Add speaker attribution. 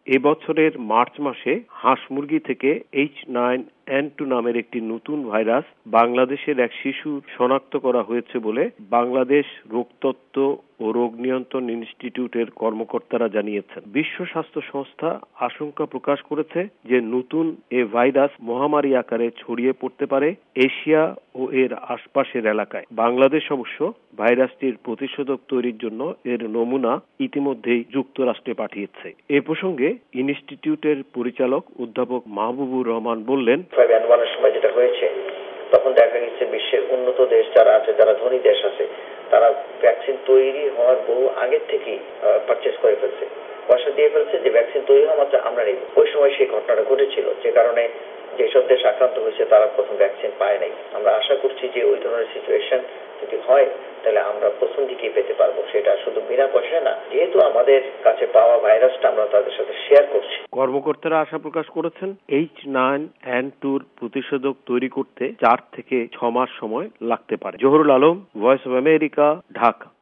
Speaker 1: এবছরের মার্চ মাসে হাঁস মুরগি থেকে H9N2 নামের একটি নতুন ভাইরাস বাংলাদেশের এক শিশুর শনাক্ত করা হয়েছে বলে বাংলাদেশ রোগতত্ত্ব ও রোগ নিয়ন্ত্রণ ইনস্টিটিউটের কর্মকর্তারা জানিয়েছেন। বিশ্ব স্বাস্থ্য সংস্থা আশঙ্কা প্রকাশ করেছে যে নতুন এ ভাইরাস মহামারী আকারে ছড়িয়ে পড়তে পারে এশিয়া ও এর আশপাশের এলাকায়। বাংলাদেশ অবশ্য ভাইরাসটির প্রতিষেধক তৈরির জন্য এর নমুনা ইতিমধ্যেই যুক্তরাষ্ট্রে পাঠিয়েছে। এ প্রসঙ্গে ইনস্টিটিউটের পরিচালক অধ্যাপক মাহবুবুর রহমান বললেন,
Speaker 2: সময় যেটা হয়েছে তখন দেখা গেছে বিশ্বের উন্নত দেশ যারা আছে, যারা ধনী দেশ আছে, তারা ভ্যাকসিন তৈরি হওয়ার বহু আগের থেকেই পারচেজ করে ফেলছে, পয়সা দিয়ে ফেলছে যে ভ্যাকসিন তৈরি হওয়া মাত্র আমরা নেব। ওই সময় সেই ঘটনাটা ঘটেছিল, যে কারণে যেসব দেশ আক্রান্ত হয়েছে তারা প্রথম ভ্যাকসিন পায় নাই। আমরা আশা করছি যে ওই ধরনের সিচুয়েশন যদি হয় তাহলে আমরা প্রথম দিকেই পেতে পারবো। সেটা শুধু বিনা পয়সা না, যেহেতু আমাদের কাছে পাওয়া ভাইরাসটা আমরা তাদের সাথে শেয়ার করছি।
Speaker 1: কর্মকর্তারা আশা প্রকাশ করেছেন H9N2 প্রতিষেধক তৈরি করতে 4 থেকে 6 মাস সময় লাগতে পারে। Zahurul Alam, Voice of America, Dhaka.